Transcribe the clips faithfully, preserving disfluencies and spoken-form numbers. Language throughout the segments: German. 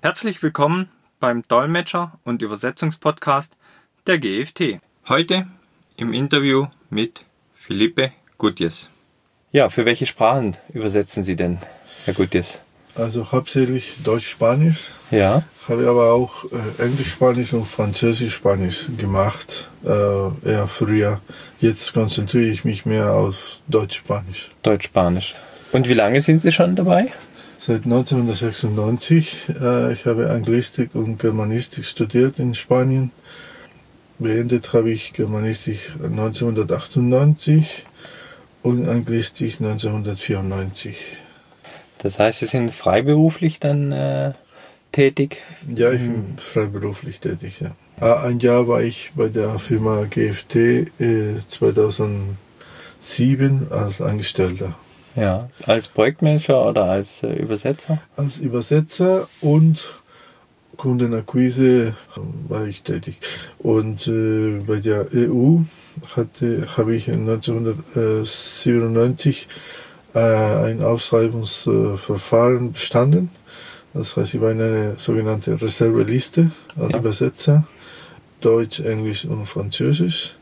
Herzlich willkommen beim Dolmetscher- und Übersetzungspodcast der G F T. Heute im Interview mit Felipe Gutierrez. Ja, für welche Sprachen übersetzen Sie denn, Herr Gutierrez? Also hauptsächlich Deutsch-Spanisch. Ja. Habe aber auch äh, Englisch-Spanisch und Französisch-Spanisch gemacht, äh, eher früher. Jetzt konzentriere ich mich mehr auf Deutsch-Spanisch. Deutsch-Spanisch. Und wie lange sind Sie schon dabei? Seit neunzehnhundertsechsundneunzig. Äh, ich habe Anglistik und Germanistik studiert in Spanien. Beendet habe ich Germanistik neunzehnhundertachtundneunzig und Anglistik neunzehnhundertvierundneunzig. Das heißt, Sie sind freiberuflich dann äh, tätig? Ja, ich bin freiberuflich tätig, ja. Ein Jahr war ich bei der Firma G F T äh, zweitausendsieben als Angestellter. Ja, als Projektmanager oder als äh, Übersetzer? Als Übersetzer und Kundenakquise war ich tätig. Und äh, bei der E U hatte, habe ich neunzehnhundertsiebenundneunzig äh, ein Ausschreibungsverfahren bestanden. Das heißt, ich war in einer sogenannten Reserveliste als ja. Übersetzer, Deutsch, Englisch und Französisch.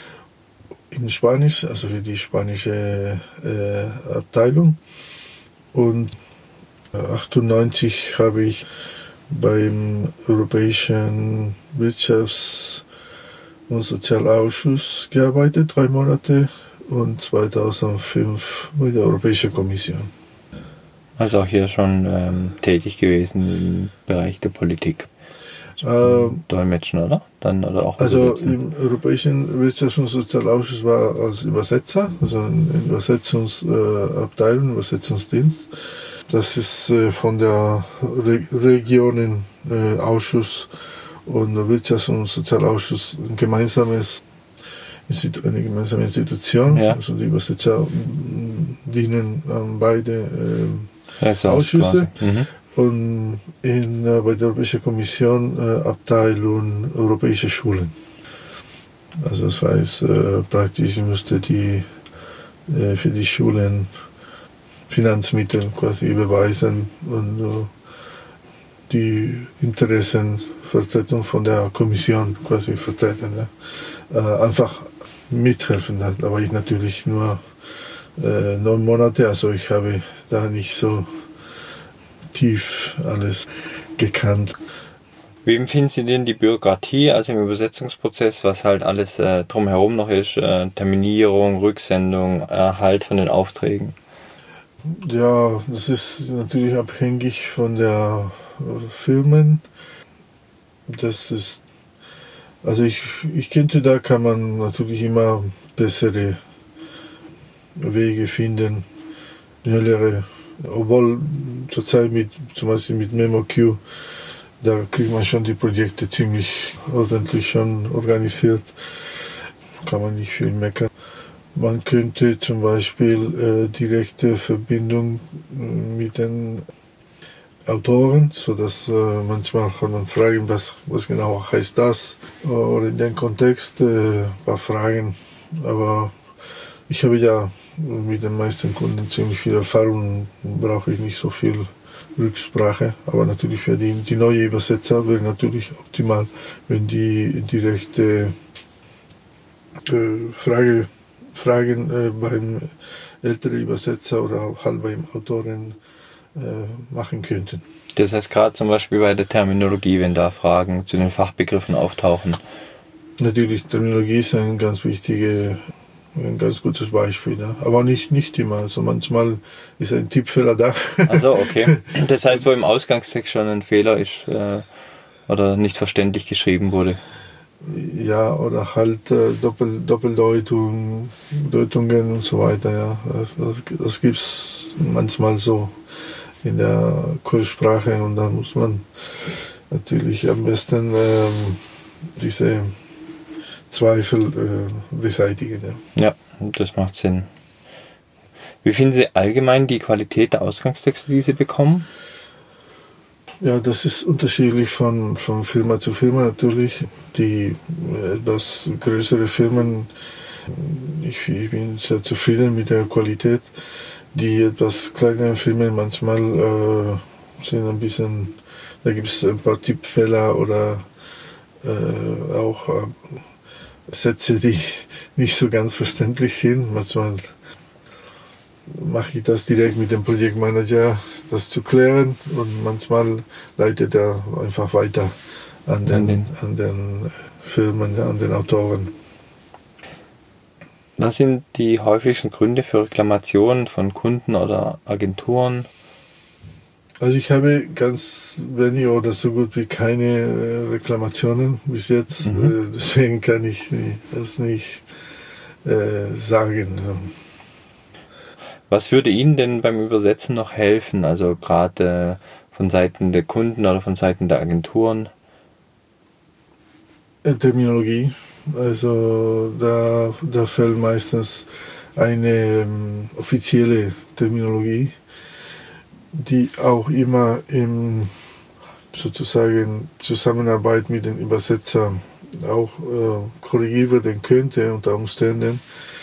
In Spanisch, also für die spanische äh, Abteilung. Und achtundneunzig habe ich beim Europäischen Wirtschafts- und Sozialausschuss gearbeitet, drei Monate, und zweitausendfünf bei der Europäischen Kommission. Also auch hier schon ähm, tätig gewesen im Bereich der Politik. Ähm, Dolmetschen, oder? Dann, oder auch also übersetzen. im Europäischen Wirtschafts- und Sozialausschuss war als Übersetzer, also in Übersetzungsabteilung, äh, Übersetzungsdienst. Das ist äh, von der Re- Regionenausschuss äh, und der Wirtschafts- und Sozialausschuss ein gemeinsames, eine gemeinsame Institution. Ja. Also die Übersetzer dienen an beide äh, Ja, so Ausschüsse. Mhm. Und in, äh, bei der Europäischen Kommission äh, Abteilung Europäische Schulen. Also das heißt, äh, praktisch musste die äh, für die Schulen Finanzmittel quasi überweisen und äh, die Interessenvertretung von der Kommission quasi vertreten. Ne? Äh, einfach mithelfen. Da war ich natürlich nur äh, neun Monate, also ich habe da nicht so tief alles gekannt. Wie empfinden Sie denn die Bürokratie, also im Übersetzungsprozess, was halt alles äh, drumherum noch ist, äh, Terminierung, Rücksendung, Erhalt von den Aufträgen? Ja, das ist natürlich abhängig von der äh, Firmen. Das ist, also ich, ich könnte, da kann man natürlich immer bessere Wege finden, schnellere. Obwohl zurzeit mit, zum Beispiel mit MemoQ, da kriegt man schon die Projekte ziemlich ordentlich schon organisiert. Kann man nicht viel meckern. Man könnte zum Beispiel äh, direkte Verbindung mit den Autoren, sodass äh, manchmal kann man fragen, was, was genau heißt das, oder in dem Kontext äh, ein paar Fragen. Aber ich habe ja mit den meisten Kunden ziemlich viel Erfahrung, brauche ich nicht so viel Rücksprache. Aber natürlich für die, die neue Übersetzer wäre natürlich optimal, wenn die direkte äh, Frage, Fragen äh, beim älteren Übersetzer oder halt beim Autoren äh, machen könnten. Das heißt gerade zum Beispiel bei der Terminologie, wenn da Fragen zu den Fachbegriffen auftauchen. Natürlich, Terminologie ist ein ganz wichtiges Ein ganz gutes Beispiel, ja. Aber nicht, nicht immer. Also manchmal ist ein Tippfehler da. Also okay. Das heißt, wo im Ausgangstext schon ein Fehler ist äh, oder nicht verständlich geschrieben wurde. Ja, oder halt äh, Doppel, Doppeldeutung, Deutungen und so weiter. Ja. Das, das, das gibt es manchmal so in der Kurzsprache, und da muss man natürlich am besten ähm, diese Zweifel äh, beseitigen. Ja. Ja, das macht Sinn. Wie finden Sie allgemein die Qualität der Ausgangstexte, die Sie bekommen? Ja, das ist unterschiedlich von, von Firma zu Firma natürlich. Die etwas größere Firmen, ich, ich bin sehr zufrieden mit der Qualität. Die etwas kleineren Firmen manchmal äh, sind ein bisschen Da gibt es ein paar Tippfehler oder äh, auch äh, Sätze, die nicht so ganz verständlich sind. Manchmal mache ich das direkt mit dem Projektmanager, das zu klären, und manchmal leitet er einfach weiter an den, an den, an den Filmen, an den Autoren. Was sind die häufigsten Gründe für Reklamationen von Kunden oder Agenturen? Also ich habe ganz wenig oder so gut wie keine äh, Reklamationen bis jetzt, mhm. äh, deswegen kann ich nie, das nicht äh, sagen. Was würde Ihnen denn beim Übersetzen noch helfen, also gerade äh, von Seiten der Kunden oder von Seiten der Agenturen? Terminologie, also da, da fällt meistens eine ähm, offizielle Terminologie, die auch immer in sozusagen Zusammenarbeit mit den Übersetzern auch äh, korrigiert werden könnte unter Umständen.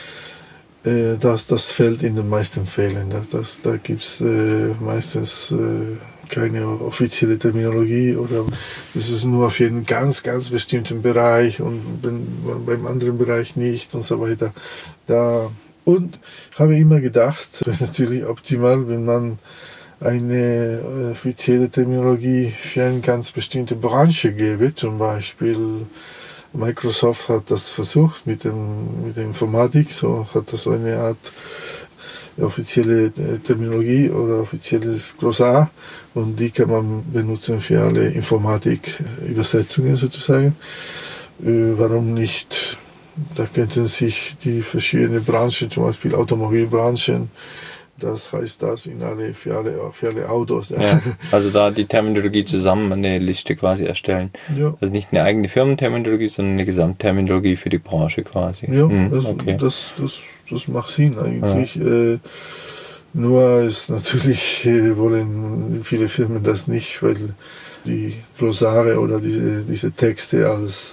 Äh, das, das fällt in den meisten Fällen. Das, das, da gibt es äh, meistens äh, keine offizielle Terminologie oder das ist nur für einen ganz, ganz bestimmten Bereich und beim anderen Bereich nicht und so weiter. Da, und ich habe immer gedacht, es wäre natürlich optimal, wenn man eine offizielle Terminologie für eine ganz bestimmte Branche gäbe. Zum Beispiel Microsoft hat das versucht mit, dem, mit der Informatik, so hat das so eine Art offizielle Terminologie oder offizielles Glossar, und die kann man benutzen für alle Informatik-Übersetzungen sozusagen. Äh, warum nicht? Da könnten sich die verschiedenen Branchen, zum Beispiel Automobilbranchen, das heißt das in alle, für, alle, für alle Autos. Ja. Ja, also da die Terminologie zusammen eine Liste quasi erstellen. Ja. Also nicht eine eigene Firmenterminologie, sondern eine Gesamtterminologie für die Branche quasi. Ja, hm, das, okay. das, das, das macht Sinn eigentlich. Ja. Äh, nur ist natürlich, äh, wollen viele Firmen das nicht, weil die Glossare oder diese, diese Texte als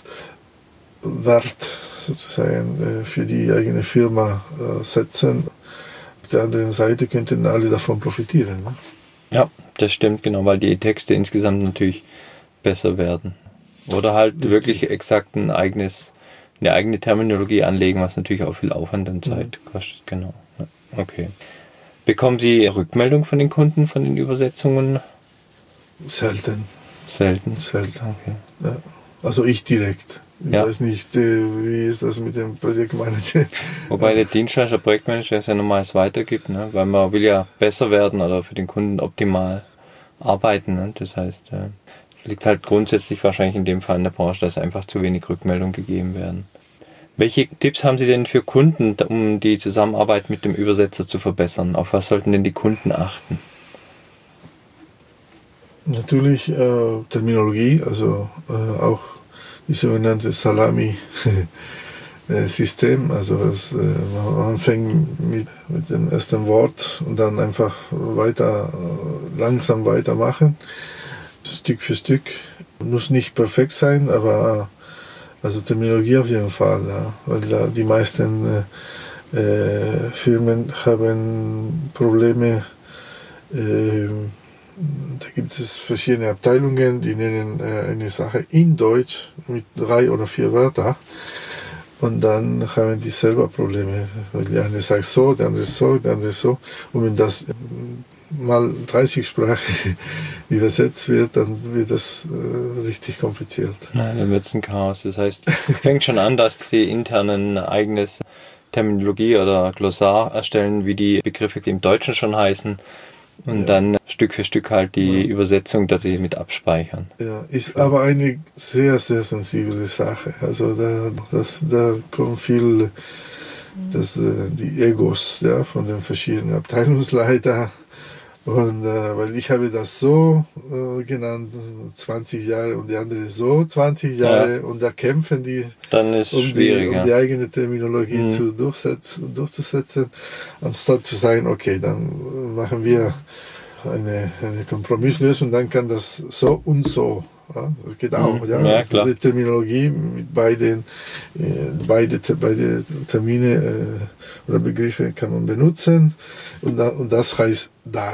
Wert sozusagen äh, für die eigene Firma äh, setzen. Auf der anderen Seite könnten alle davon profitieren. Ne? Ja, das stimmt, genau, weil die Texte insgesamt natürlich besser werden. Oder halt Richtig. wirklich exakt ein eigenes, eine eigene Terminologie anlegen, was natürlich auch viel Aufwand und Zeit mhm. kostet. Genau. Ja, okay. Bekommen Sie Rückmeldung von den Kunden von den Übersetzungen? Selten. Selten? Selten. Okay. Ja. Also ich direkt. Ich ja. weiß nicht, wie ist das mit dem Projektmanager. Wobei der Dienstleister Projektmanager es ja normals weitergibt, ne? Weil man will ja besser werden oder für den Kunden optimal arbeiten. Ne? Das heißt, es liegt halt grundsätzlich wahrscheinlich in dem Fall in der Branche, dass einfach zu wenig Rückmeldungen gegeben werden. Welche Tipps haben Sie denn für Kunden, um die Zusammenarbeit mit dem Übersetzer zu verbessern? Auf was sollten denn die Kunden achten? Natürlich äh, Terminologie, also äh, auch die sogenannte Salami-System. Also das, äh, man fängt mit, mit dem ersten Wort und dann einfach weiter, äh, langsam weitermachen, Stück für Stück. Muss nicht perfekt sein, aber also Terminologie auf jeden Fall, ja, weil da die meisten äh, äh, Firmen haben Probleme. Äh, da gibt es verschiedene Abteilungen, die nennen äh, eine Sache in Deutsch mit drei oder vier Wörtern, und dann haben die selber Probleme, weil der eine sagt so, der andere so, der andere so, und wenn das mal dreißig Sprachen übersetzt wird, dann wird das äh, richtig kompliziert. Nein, dann wird es ein Chaos. Das heißt, es fängt schon an, dass die internen eigenes Terminologie oder Glossar erstellen, wie die Begriffe im Deutschen schon heißen, und ja. dann Stück für Stück halt die ja. Übersetzung dort mit abspeichern. Ja, ist aber eine sehr, sehr sensible Sache. Also da, das, da kommt viel, das, die Egos ja, von den verschiedenen Abteilungsleitern. Und äh, weil ich habe das so äh, genannt, zwanzig Jahre, und die andere so zwanzig Jahre, ja. und da kämpfen die, Dann ist um, die um die eigene Terminologie mhm. zu durchsetzen, durchzusetzen, anstatt zu sagen, okay, dann machen wir eine, eine Kompromisslösung, dann kann das so und so. Ja, das geht auch. Mhm. Ja. Ja, also die Terminologie mit beiden, äh, beide, beide Termine äh, oder Begriffe kann man benutzen, und, da, und das heißt das.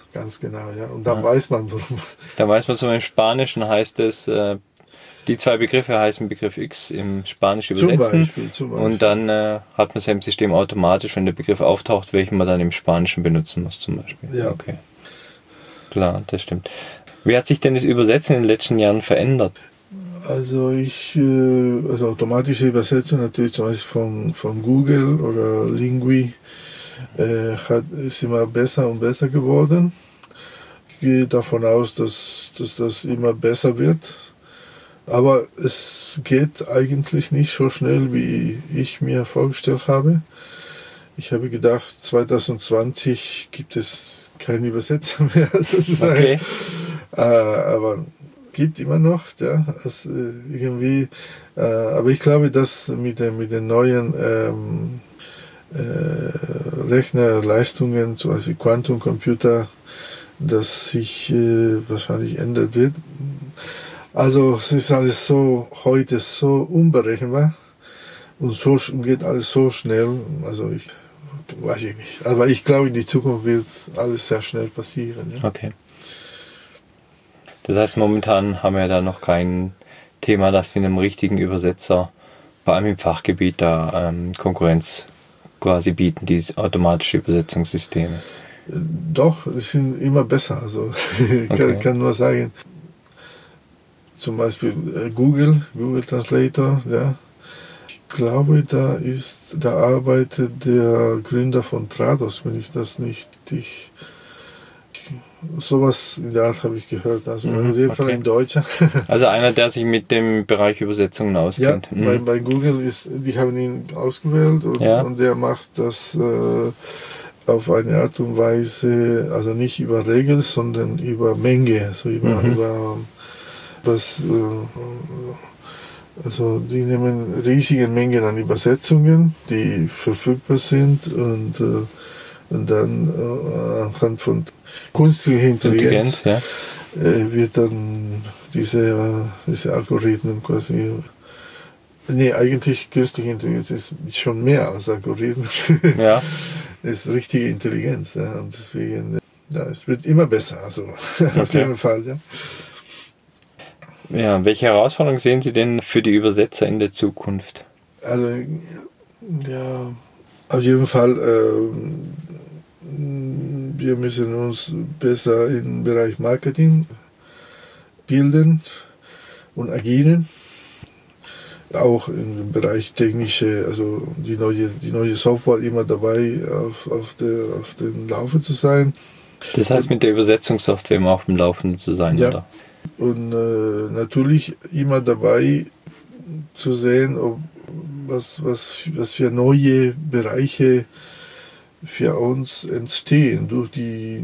ganz genau, ja. Und dann ja. weiß man, warum. Da weiß man, so im Spanischen heißt es, äh, die zwei Begriffe heißen Begriff X im Spanisch übersetzen. Zum Beispiel, zum Beispiel. Und dann äh, hat man es ja im System automatisch, wenn der Begriff auftaucht, welchen man dann im Spanischen benutzen muss zum Beispiel. Ja. Okay. Klar, das stimmt. Wie hat sich denn das Übersetzen in den letzten Jahren verändert? Also ich, also automatische Übersetzung natürlich zum Beispiel von, von Google oder Lingui äh, hat, ist immer besser und besser geworden. Ich gehe davon aus, dass, dass das immer besser wird. Aber es geht eigentlich nicht so schnell, wie ich mir vorgestellt habe. Ich habe gedacht, zwanzig zwanzig gibt es keine Übersetzer mehr, sozusagen. Okay. Äh, aber gibt immer noch, ja, es, äh, irgendwie. Äh, aber ich glaube, dass mit den, mit den neuen ähm, äh, Rechnerleistungen, zum Beispiel Quantencomputer, das sich äh, wahrscheinlich ändern wird. Also es ist alles so heute so unberechenbar und so geht alles so schnell. Also ich weiß ich nicht. Aber ich glaube, in die Zukunft wird alles sehr schnell passieren. Ja. Okay. Das heißt, momentan haben wir da noch kein Thema, das in einem richtigen Übersetzer, vor allem im Fachgebiet, da ähm, Konkurrenz quasi bieten, diese automatische Übersetzungssysteme. Doch, sie sind immer besser. Also ich okay. kann, kann nur sagen, zum Beispiel äh, Google, Google Translator, ja. Ich glaube, da ist, da arbeitet der Gründer von Trados, wenn ich das nicht, ich, sowas in der Art habe ich gehört, also mhm, in dem Fall okay. ein Deutscher. Also einer, der sich mit dem Bereich Übersetzungen auskennt. Ja, mhm. bei, bei Google ist, die haben ihn ausgewählt und, ja. und der macht das äh, auf eine Art und Weise, also nicht über Regeln, sondern über Menge, also über, mhm. über was, also die nehmen riesige Mengen an Übersetzungen, die verfügbar sind und, und dann anhand von künstlicher Intelligenz, Intelligenz ja. wird dann diese, diese Algorithmen quasi, nee, eigentlich künstliche Intelligenz ist schon mehr als Algorithmen, ja. Es ist richtige Intelligenz, ja, und deswegen, ja, es wird immer besser, also okay. auf jeden Fall, ja. Ja, welche Herausforderungen sehen Sie denn für die Übersetzer in der Zukunft? Also, ja, auf jeden Fall, äh, wir müssen uns besser im Bereich Marketing bilden und agieren. Auch im Bereich technische, also die neue, die neue Software immer dabei auf, auf, der, auf dem Laufen zu sein. Das heißt, mit der Übersetzungssoftware immer auf dem Laufenden zu sein, ja. oder? Und äh, natürlich immer dabei zu sehen, ob, was, was, was für neue Bereiche für uns entstehen durch die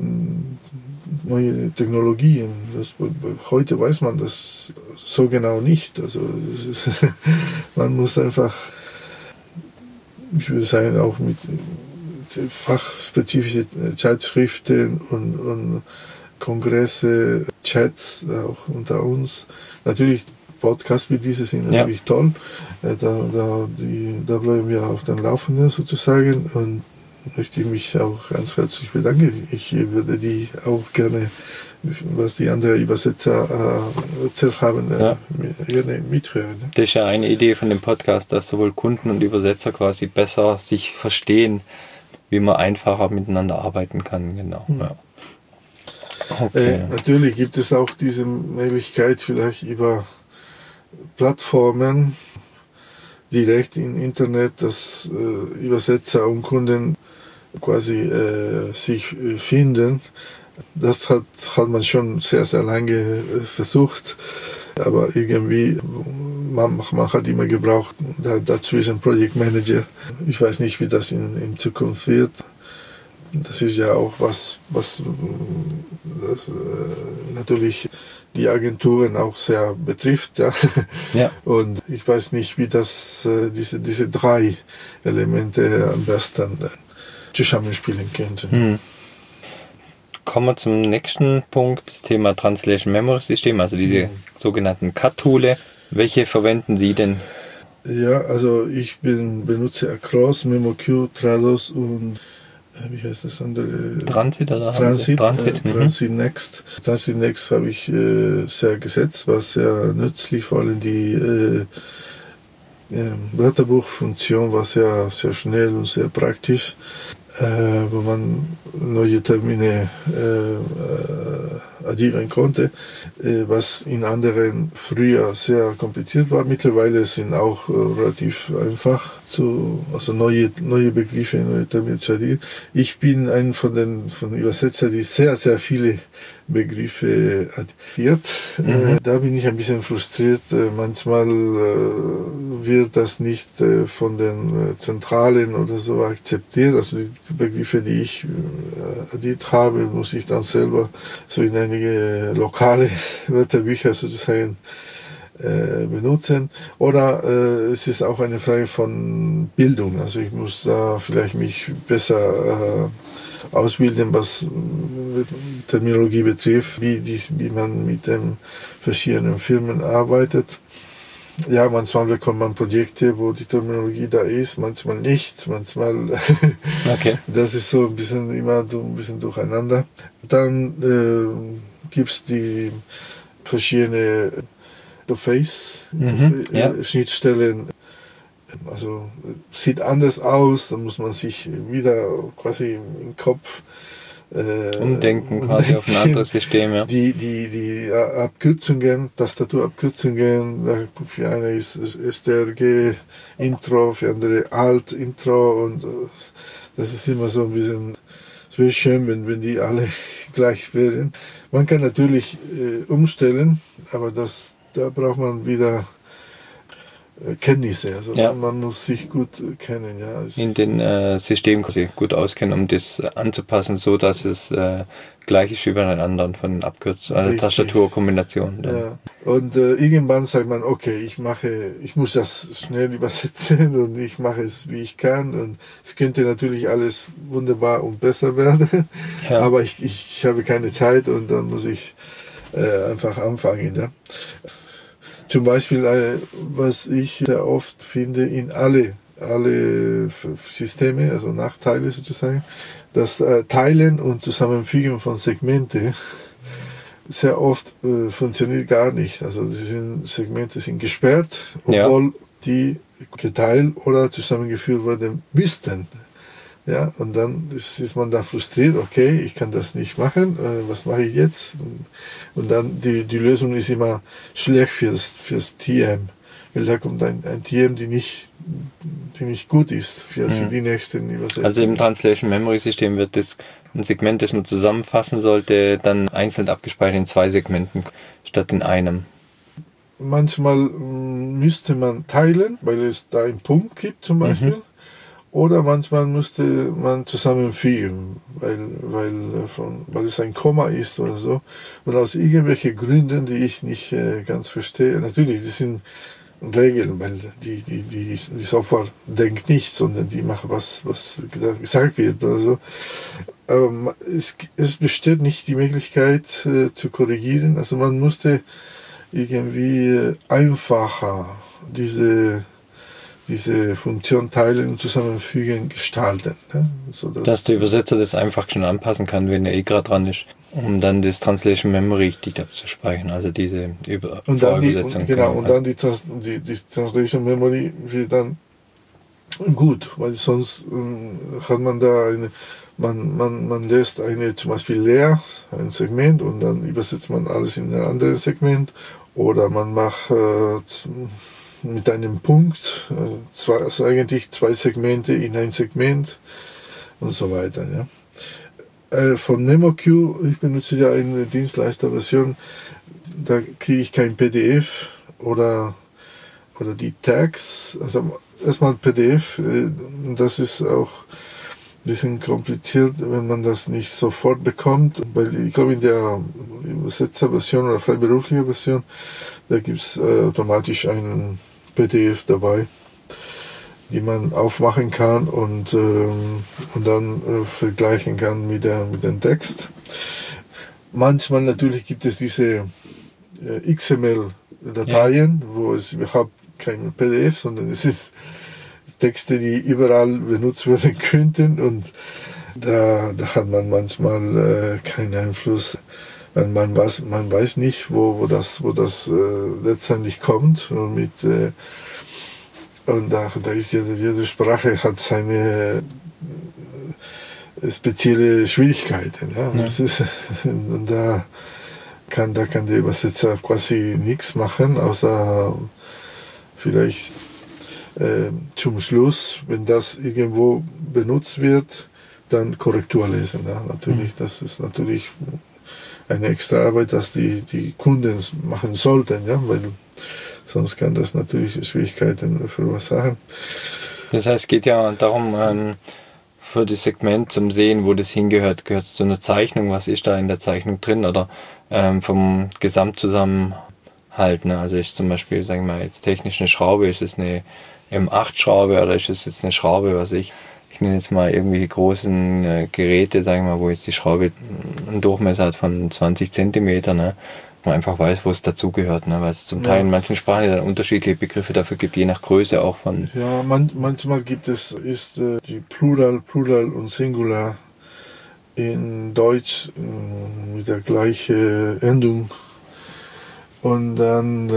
neue Technologien. Das, heute weiß man das so genau nicht. Also ist, man muss einfach, ich würde sagen, auch mit fachspezifischen Zeitschriften und, und Kongresse, Chats auch unter uns. Natürlich Podcasts wie diese sind natürlich ja. toll. Da, da, die, da bleiben wir auf den Laufenden sozusagen und möchte ich mich auch ganz herzlich bedanken. Ich würde die auch gerne, was die anderen Übersetzer äh, erzählt haben, äh, ja. gerne mithören. Das ist ja eine Idee von dem Podcast, dass sowohl Kunden und Übersetzer quasi besser sich verstehen, wie man einfacher miteinander arbeiten kann. Genau. Hm. Ja. Okay. Äh, natürlich gibt es auch diese Möglichkeit, vielleicht über Plattformen direkt im Internet, dass äh, Übersetzer und Kunden quasi äh, sich äh, finden. Das hat, hat man schon sehr, sehr lange äh, versucht, aber irgendwie, man, man hat immer gebraucht, da, dazwischen Project Manager. Ich weiß nicht, wie das in, in Zukunft wird. Das ist ja auch was, was das, äh, natürlich die Agenturen auch sehr betrifft. Ja. Ja. Und ich weiß nicht, wie das, äh, diese, diese drei Elemente am besten äh, zusammenspielen könnten. Hm. Kommen wir zum nächsten Punkt, das Thema Translation Memory System, also diese hm. sogenannten C A T-Toole. Welche verwenden Sie denn? Ja, also ich bin, benutze Across, MemoQ, Trados und wie heißt das andere? Transit oder Transit, Transit, äh, Transit mhm. Next. Transit Next habe ich äh, sehr gesetzt, war sehr nützlich, vor allem die äh, äh, Wörterbuchfunktion war sehr, sehr schnell und sehr praktisch, äh, wo man neue Termine äh, äh, addieren konnte, äh, was in anderen früher sehr kompliziert war. Mittlerweile sind auch äh, relativ einfach zu, also neue, neue Begriffe, neue Termine zu addieren. Ich bin ein von den von Übersetzern, die sehr, sehr viele Begriffe addiert. Mhm. Äh, da bin ich ein bisschen frustriert. Äh, manchmal äh, wird das nicht äh, von den äh, Zentralen oder so akzeptiert. Also die, die Begriffe, die ich äh, addiert habe, muss ich dann selber so in einige lokale Wörterbücher sozusagen äh, benutzen. Oder äh, es ist auch eine Frage von Bildung. Also ich muss da vielleicht mich besser äh, ausbilden, was Terminologie betrifft, wie, die, wie man mit den verschiedenen Firmen arbeitet. Ja, manchmal bekommt man Projekte, wo die Terminologie da ist, manchmal nicht, manchmal okay. Das ist so ein bisschen immer ein bisschen durcheinander. Dann äh, gibt es die verschiedenen Interface, mhm, äh, ja. Schnittstellen. Also sieht anders aus, da muss man sich wieder quasi im Kopf äh, umdenken, quasi auf ein anderes System. Ja. Die, die, die Abkürzungen, Tastaturabkürzungen, für eine ist S T R G Intro, für andere Alt Intro und das ist immer so ein bisschen, es wäre schön, wenn, wenn die alle gleich wären. Man kann natürlich äh, umstellen, aber das, da braucht man wieder Kenntnisse, also ja. man, man muss sich gut kennen. Ja. Es in den äh, Systemen quasi gut auskennen, um das anzupassen, so dass es äh, gleich ist wie bei den anderen von den Abkürzungen, also Tastaturkombinationen. Ja. Und äh, irgendwann sagt man, okay, ich mache, ich muss das schnell übersetzen und ich mache es, wie ich kann. Und es könnte natürlich alles wunderbar und besser werden, ja. aber ich, ich habe keine Zeit und dann muss ich äh, einfach anfangen. Ja. Zum Beispiel, was ich sehr oft finde, in alle, alle Systeme, also Nachteile sozusagen, das Teilen und Zusammenfügen von Segmente sehr oft äh, funktioniert gar nicht. Also die sind, Segmente sind gesperrt, obwohl ja. die geteilt oder zusammengeführt werden müssten. Ja, und dann ist, ist man da frustriert, okay, ich kann das nicht machen, äh, was mache ich jetzt? Und dann die, die Lösung ist immer schlecht fürs, fürs T M, weil da kommt ein, ein T M, die nicht, die nicht gut ist für, für die nächsten Übersetzungen. Also im Translation Memory System wird das ein Segment, das man zusammenfassen sollte, dann einzeln abgespeichert in zwei Segmenten statt in einem. Manchmal m, müsste man teilen, weil es da einen Punkt gibt zum Beispiel. Mhm. Oder manchmal müsste man zusammenfügen, weil, weil, von, weil es ein Komma ist oder so. Und aus irgendwelchen Gründen, die ich nicht äh, ganz verstehe, natürlich, das sind Regeln, weil die, die, die, die Software denkt nicht, sondern die macht was, was gesagt wird oder so. Aber es, es besteht nicht die Möglichkeit äh, zu korrigieren. Also man musste irgendwie einfacher diese diese Funktion teilen und zusammenfügen gestalten. Ne? So dass, dass der Übersetzer das einfach schon anpassen kann, wenn er eh gerade dran ist, um dann das Translation Memory richtig abzuspeichern, also diese Über- und dann die, und, genau, und dann die, Trans- die, die Translation Memory wird dann gut, weil sonst ähm, hat man da eine, man, man, man lässt eine zum Beispiel leer, ein Segment und dann übersetzt man alles in ein anderes Segment oder man macht äh, mit einem Punkt, zwei, also eigentlich zwei Segmente in ein Segment und so weiter. Ja. Äh, von MemoQ, ich benutze ja eine Dienstleisterversion, da kriege ich kein P D F oder, oder die Tags, also erstmal P D F, äh, das ist auch ein bisschen kompliziert, wenn man das nicht sofort bekommt, weil ich glaube in der Übersetzerversion oder freiberuflichen Version, da gibt es äh, automatisch einen P D F dabei, die man aufmachen kann und, ähm, und dann äh, vergleichen kann mit, der, mit dem Text. Manchmal natürlich gibt es diese äh, X M L-Dateien, ja. wo es überhaupt kein P D F, sondern es ist Texte, die überall benutzt werden könnten und Da, da hat man manchmal äh, keinen Einfluss. Man weiß, man weiß nicht, wo, wo das, wo das äh, letztendlich kommt. Und, mit, äh, und da, da ist jede, jede Sprache hat seine äh, spezielle Schwierigkeiten. Ja? Ja. Das ist, und da kann, da kann der Übersetzer quasi nichts machen, außer vielleicht äh, zum Schluss, wenn das irgendwo benutzt wird, dann Korrektur lesen. Ja? Natürlich, mhm. Das ist natürlich eine extra Arbeit, dass die, die Kunden machen sollten, ja, weil sonst kann das natürlich Schwierigkeiten verursachen. Das heißt, es geht ja darum, ähm, für das Segment zum Sehen, wo das hingehört, gehört es zu einer Zeichnung, was ist da in der Zeichnung drin oder ähm, vom Gesamtzusammenhalt, ne? Also ist zum Beispiel, sagen wir mal, jetzt technisch eine Schraube, ist es eine M acht Schraube oder ist es jetzt eine Schraube, was ich Ich nenne jetzt mal irgendwelche großen äh, Geräte, sagen wir mal, wo jetzt die Schraube einen Durchmesser hat von zwanzig Zentimeter, ne? Man einfach weiß, wo es dazugehört, ne? Weil es zum Teil ja. in manchen Sprachen dann unterschiedliche Begriffe dafür gibt, je nach Größe auch von... Ja, man, manchmal gibt es ist, äh, die Plural, Plural und Singular in Deutsch äh, mit der gleichen Endung. Und dann,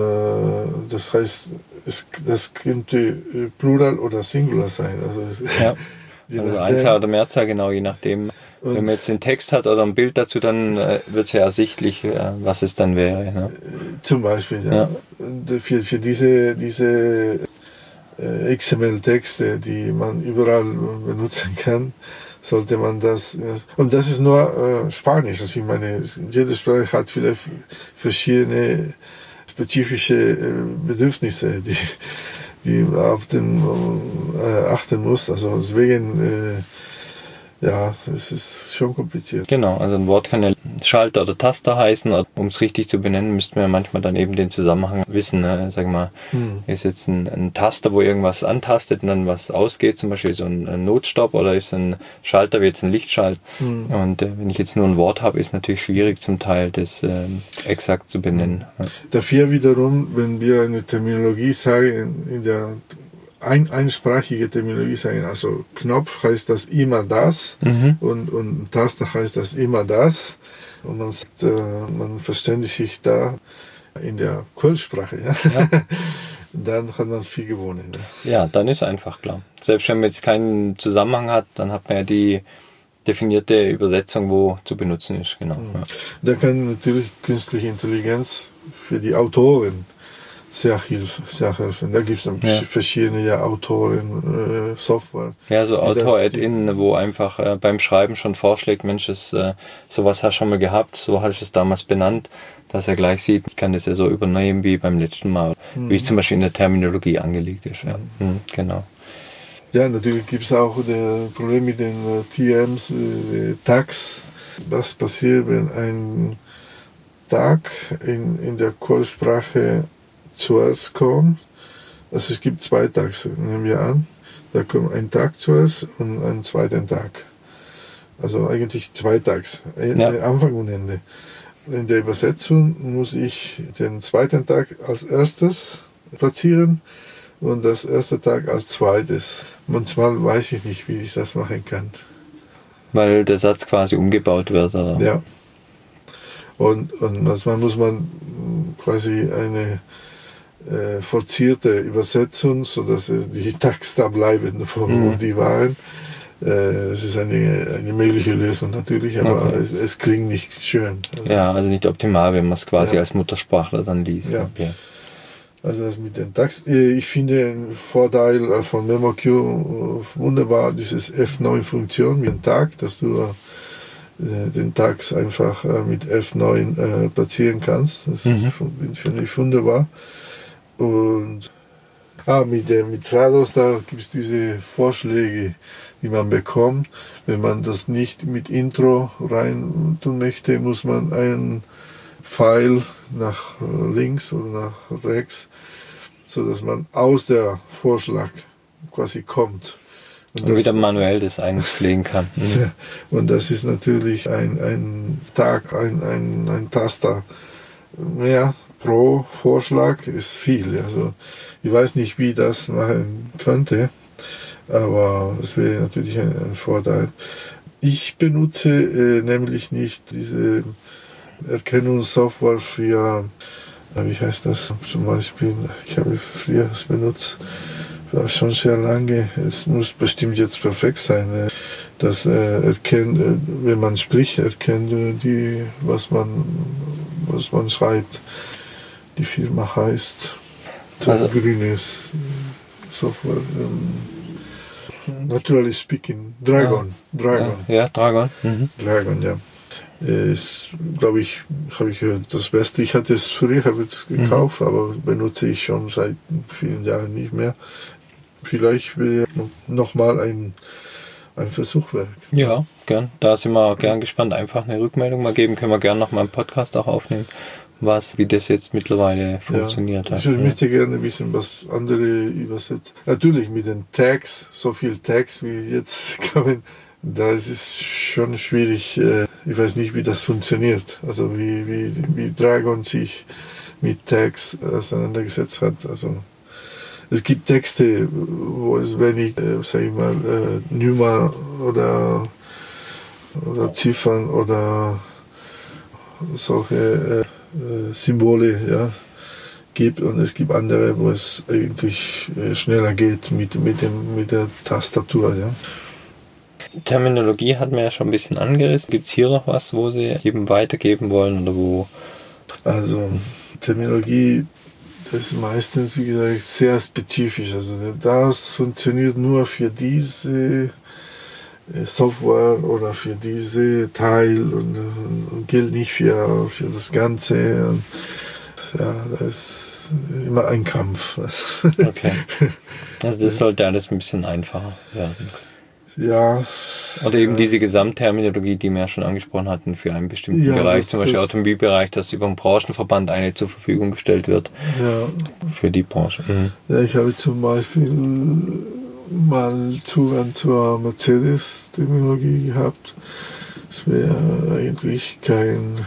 äh, das heißt, es, das könnte Plural oder Singular sein. Also, es, ja. also Einzahl oder Mehrzahl, genau, je nachdem. Und wenn man jetzt den Text hat oder ein Bild dazu, dann äh, wird es ja ersichtlich, äh, was es dann wäre. Ne? Zum Beispiel, ja. ja. Für, für diese, diese äh, X M L-Texte, die man überall benutzen kann, sollte man das, und das ist nur äh, Spanisch, also ich meine, jede Sprache hat vielleicht verschiedene spezifische äh, Bedürfnisse, die, die man auf den äh, achten muss, also deswegen, äh, ja, es ist schon kompliziert. Genau, also ein Wort kann ja Schalter oder Taster heißen, um es richtig zu benennen, müssten wir manchmal dann eben den Zusammenhang wissen. Ne? Sag mal, hm. ist jetzt ein, ein Taster, wo irgendwas antastet und dann was ausgeht, zum Beispiel so ein, ein Notstopp, oder ist ein Schalter wie jetzt ein Lichtschalter. Hm. Und äh, wenn ich jetzt nur ein Wort habe, ist natürlich schwierig zum Teil, das äh, exakt zu benennen. Ja. Dafür wiederum, wenn wir eine Terminologie sagen, in der Ein, einsprachige Terminologie sagen, also Knopf heißt das immer das mhm. und, und Taste heißt das immer das, und man sagt, äh, man verständigt sich da in der Quellsprache, ja? Ja. Dann hat man viel gewonnen. Ja. ja, dann ist einfach klar. Selbst wenn man jetzt keinen Zusammenhang hat, dann hat man ja die definierte Übersetzung, wo zu benutzen ist. Genau. Mhm. Ja. Da kann natürlich künstliche Intelligenz für die Autoren sehr, hilf, sehr helfen. Da gibt es ja. verschiedene ja, Autoren, äh, Software. Ja, so Autor-Add-in, wo einfach äh, beim Schreiben schon vorschlägt, Mensch, das, äh, sowas hast du schon mal gehabt, so hast du es damals benannt, dass er gleich sieht, ich kann das ja so übernehmen wie beim letzten Mal, mhm. wie es zum Beispiel in der Terminologie angelegt ist. Ja, mhm, genau. Ja, natürlich gibt es auch das Problem mit den äh, T Ms, äh, Tags. Was passiert, wenn ein Tag in, in der Callsprache zuerst kommt? Also es gibt zwei Tags, nehmen wir an. Da kommt ein Tag zuerst und ein zweiter Tag. Also eigentlich zwei Tags, ja. Anfang und Ende. In der Übersetzung muss ich den zweiten Tag als erstes platzieren und das erste Tag als zweites. Manchmal weiß ich nicht, wie ich das machen kann. Weil der Satz quasi umgebaut wird, oder? Ja. Und, und manchmal muss man quasi eine äh, forcierte Übersetzung, sodass äh, die Tags da bleiben, wo, mhm. wo die waren. Äh, es ist eine, eine mögliche Lösung natürlich, aber okay. es, es klingt nicht schön. Also, ja, also nicht optimal, wenn man es quasi ja. als Muttersprachler dann liest. Ja. Okay. Also das mit den Tags. Ich finde einen Vorteil von MemoQ wunderbar, dieses F neun Funktion mit dem Tag, dass du äh, den Tags einfach äh, mit F neun äh, platzieren kannst. Das mhm. finde ich wunderbar. Und ah, mit, dem, mit Trados, da gibt es diese Vorschläge, die man bekommt. Wenn man das nicht mit Intro rein tun möchte, muss man einen Pfeil nach links oder nach rechts, sodass man aus der Vorschlag quasi kommt. Und, und das, wieder manuell das einpflegen kann. Mhm. Ja, und das ist natürlich ein, ein Tag, ein, ein, ein Taster mehr pro Vorschlag ist viel. Also ich weiß nicht, wie das machen könnte, aber das wäre natürlich ein, ein Vorteil. Ich benutze äh, nämlich nicht diese Erkennungssoftware für, äh, wie heißt das zum Beispiel, ich habe früher es benutzt, war schon sehr lange, es muss bestimmt jetzt perfekt sein, äh, das äh, erkennt, äh, wenn man spricht, erkennt äh, die, was man, was man schreibt. Die Firma heißt so also, grünes Software. Ähm, Naturally Speaking. Dragon. Ah, Dragon. Ja, ja Dragon. Mhm. Dragon, ja. Ist, glaube ich, habe ich gehört, das Beste. Ich hatte es früher, habe es gekauft, mhm. aber benutze ich schon seit vielen Jahren nicht mehr. Vielleicht will ich nochmal ein, ein Versuch wert. Ja, gern. Da sind wir gern gespannt. Einfach eine Rückmeldung mal geben. Können wir gerne noch mal einen Podcast auch aufnehmen, was, wie das jetzt mittlerweile funktioniert ja, hat. Ich möchte ja. gerne wissen, was andere übersetzen. Natürlich mit den Tags, so viel Tags wie jetzt kommen, da ist es schon schwierig. Ich weiß nicht, wie das funktioniert. Also wie, wie, wie Dragon sich mit Tags auseinandergesetzt hat. Also es gibt Texte, wo es wenig, äh, sag ich mal, äh, Nummer oder, oder Ziffern oder solche äh, Symbole, ja, gibt, und es gibt andere, wo es eigentlich äh, schneller geht mit, mit, dem, mit der Tastatur. Ja. Terminologie hat man ja schon ein bisschen angerissen. Gibt es hier noch was, wo Sie eben weitergeben wollen oder wo? Also Terminologie, das ist meistens, wie gesagt, sehr spezifisch. Also das funktioniert nur für diese Software oder für diese Teil und, und gilt nicht für, für das Ganze. Und, ja, das ist immer ein Kampf. Okay. Also das sollte alles ein bisschen einfacher werden. Ja. Oder eben ja. diese Gesamtterminologie, die wir ja schon angesprochen hatten, für einen bestimmten ja, Bereich, das, zum Beispiel das, Automobilbereich, dass über den Branchenverband eine zur Verfügung gestellt wird. Ja. Für die Branche. Mhm. Ja, ich habe zum Beispiel mal Zugang zur Mercedes-Terminologie gehabt. Es wäre eigentlich kein,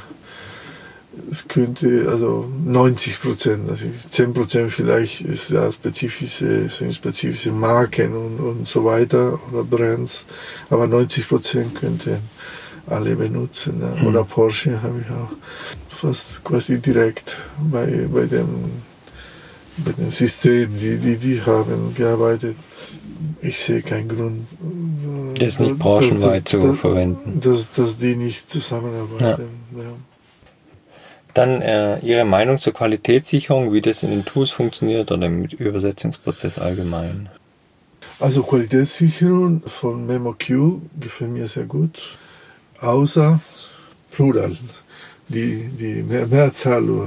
es könnte, also neunzig Prozent, also zehn Prozent vielleicht ist ja spezifische, sind spezifische Marken und, und so weiter oder Brands, aber neunzig Prozent könnten alle benutzen. Ja. Mhm. Oder Porsche habe ich auch fast quasi direkt bei, bei dem, bei dem System, die, die, die haben gearbeitet. Ich sehe keinen Grund, das nicht branchenweit zu dass, verwenden. Dass, dass die nicht zusammenarbeiten. Ja. Ja. Dann äh, Ihre Meinung zur Qualitätssicherung, wie das in den Tools funktioniert oder im Übersetzungsprozess allgemein? Also Qualitätssicherung von MemoQ gefällt mir sehr gut, außer Plural. Die, die Mehr Mehrzahl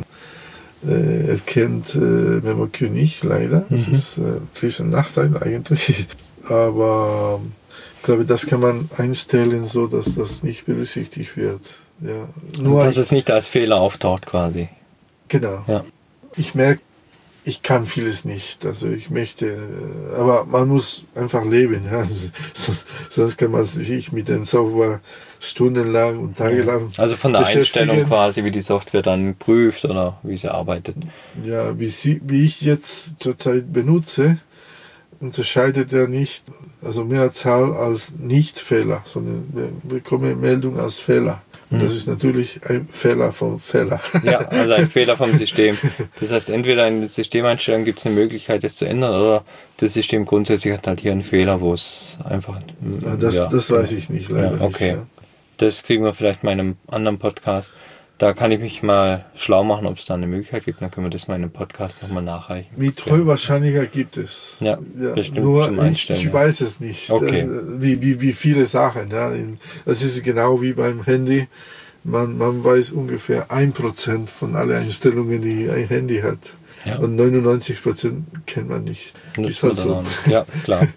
äh, erkennt äh, MemoQ nicht, leider. Das mhm. ist äh, ein riesen Nachteil eigentlich. Aber ich glaube, das kann man einstellen, so dass das nicht berücksichtigt wird. Ja, nur also, dass es nicht als Fehler auftaucht quasi. Genau. Ja. Ich merke, ich kann vieles nicht. Also ich möchte, aber man muss einfach leben. Ja. Sonst, sonst kann man sich mit den Software stundenlang und tagelang ja. Also von der Einstellung quasi, wie die Software dann prüft oder wie sie arbeitet. Ja, wie, sie, wie ich jetzt zurzeit benutze, unterscheidet er nicht, also Mehrzahl als Nicht-Fehler, sondern wir bekommen Meldung als Fehler. Und das ist natürlich ein Fehler vom Fehler. Ja, also ein Fehler vom System. Das heißt, entweder in den Systemeinstellungen gibt es eine Möglichkeit, das zu ändern, oder das System grundsätzlich hat halt hier einen Fehler, wo es einfach... Ja, das, ja, das weiß ich nicht, leider ja, okay. nicht. Ja. Das kriegen wir vielleicht mal in einem anderen Podcast. Da kann ich mich mal schlau machen, ob es da eine Möglichkeit gibt. Dann können wir das mal in einem Podcast nochmal nachreichen. Mit hoher Wahrscheinlichkeit gibt es. Ja, ja bestimmt. Nur ich, ich ja. weiß es nicht. Okay. Wie, wie, wie viele Sachen. Ja. Das ist genau wie beim Handy. Man, man weiß ungefähr ein Prozent von allen Einstellungen, die ein Handy hat. Ja. Und neunundneunzig Prozent kennt man nicht. Das ist halt so. Ja, klar.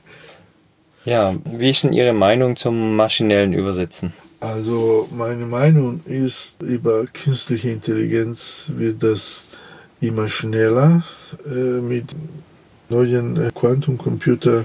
Ja, wie ist denn Ihre Meinung zum maschinellen Übersetzen? Also meine Meinung ist, über künstliche Intelligenz wird das immer schneller. Äh, mit neuen äh, Quantencomputer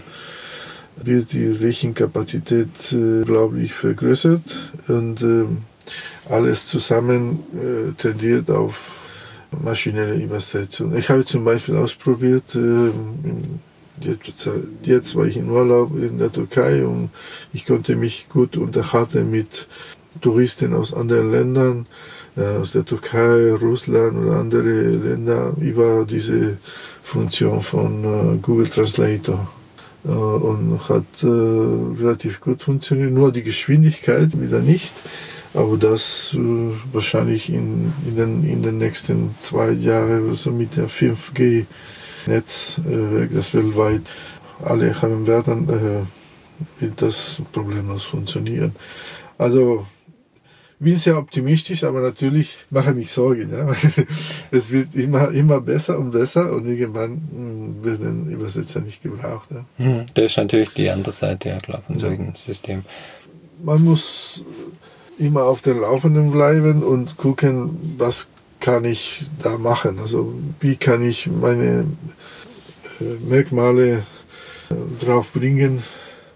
wird die Rechenkapazität, äh, glaube ich, vergrößert. Und äh, alles zusammen äh, tendiert auf maschinelle Übersetzung. Ich habe zum Beispiel ausprobiert, äh, Jetzt, jetzt war ich in Urlaub in der Türkei und ich konnte mich gut unterhalten mit Touristen aus anderen Ländern, aus der Türkei, Russland oder andere Länder über diese Funktion von Google Translator. Und hat relativ gut funktioniert, nur die Geschwindigkeit wieder nicht. Aber das äh, wahrscheinlich in, in, den, in den nächsten zwei Jahren oder so mit der fünf G Netzwerk, äh, das weltweit alle haben werden, äh, wird das problemlos funktionieren. Also ich bin sehr optimistisch, aber natürlich mache ich mich Sorgen. Ja? Es wird immer, immer besser und besser und irgendwann werden Übersetzer nicht gebraucht. Ja? Das ist natürlich die andere Seite, ja klar, von solchen ja. Systemen. Man muss immer auf dem Laufenden bleiben und gucken, was kann ich da machen. Also wie kann ich meine Merkmale drauf bringen.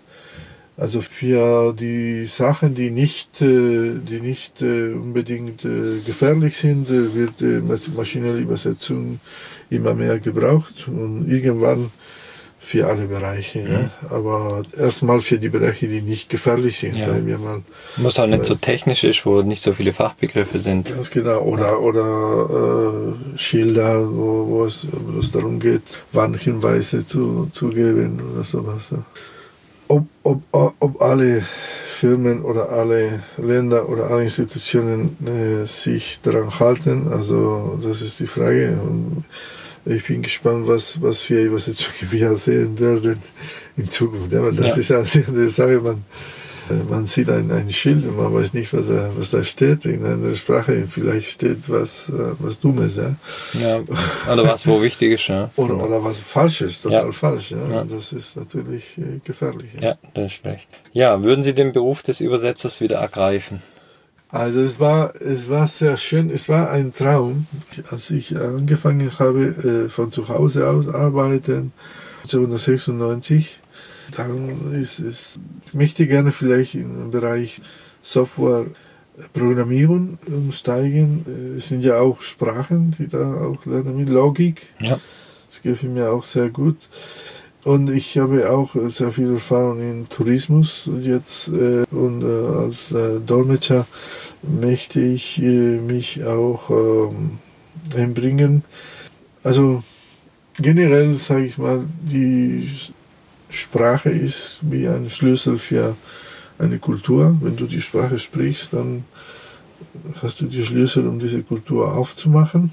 Also für die Sachen, die nicht, die nicht unbedingt gefährlich sind, wird maschinelle Übersetzung immer mehr gebraucht und irgendwann für alle Bereiche. Mhm. Ja. Aber erstmal für die Bereiche, die nicht gefährlich sind. Ja. Wir mal, muss auch nicht äh, so technisch ist, wo nicht so viele Fachbegriffe sind. Ganz genau. Oder, ja. oder äh, Schilder, wo, wo, es, wo es darum geht, Warnhinweise zu, zu geben oder sowas. Ja. Ob, ob, ob alle Firmen oder alle Länder oder alle Institutionen äh, sich daran halten, also das ist die Frage. Und ich bin gespannt, was, was für Übersetzungen wir sehen werden in Zukunft. Ja, das ja. ist ja eine Sache, man, man sieht ein, ein Schild und man weiß nicht, was da, was da steht in einer Sprache. Vielleicht steht was, was Dummes. Ja. Ja, oder was, wo wichtig ist. Ja. Oder, oder was Falsches, total ja. falsch. Ja. Ja. Das ist natürlich gefährlich. Ja. ja, das ist schlecht. Ja, würden Sie den Beruf des Übersetzers wieder ergreifen? Also es war, es war sehr schön, es war ein Traum. Als ich angefangen habe, von zu Hause aus arbeiten, neunzehnhundertsechsundneunzig, dann ist es, ich möchte gerne vielleicht im Bereich Software Programmierung umsteigen. Es sind ja auch Sprachen, die da auch lernen mit Logik. Ja. Das gefällt mir auch sehr gut. Und ich habe auch sehr viel Erfahrung in Tourismus jetzt äh, und äh, als äh, Dolmetscher möchte ich äh, mich auch ähm, einbringen. Also generell sage ich mal, die Sprache ist wie ein Schlüssel für eine Kultur. Wenn du die Sprache sprichst, dann hast du die Schlüssel, um diese Kultur aufzumachen.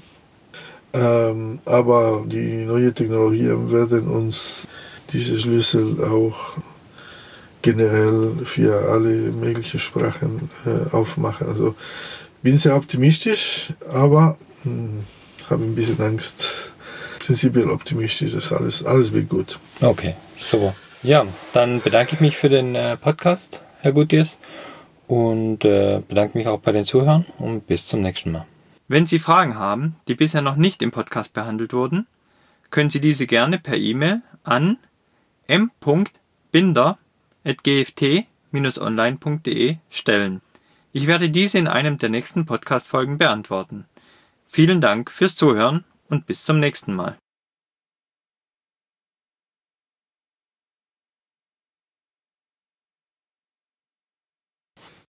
Ähm, aber die neuen Technologien werden uns diese Schlüssel auch generell für alle möglichen Sprachen äh, aufmachen. Also bin sehr optimistisch, aber mh, habe ein bisschen Angst. Prinzipiell optimistisch, dass alles, alles wird gut. Okay, super. Ja, dann bedanke ich mich für den äh, Podcast, Herr Gutierrez, und äh, bedanke mich auch bei den Zuhörern und bis zum nächsten Mal. Wenn Sie Fragen haben, die bisher noch nicht im Podcast behandelt wurden, können Sie diese gerne per E-Mail an m punkt binder at g f t dash online punkt d e stellen. Ich werde diese in einem der nächsten Podcast-Folgen beantworten. Vielen Dank fürs Zuhören und bis zum nächsten Mal.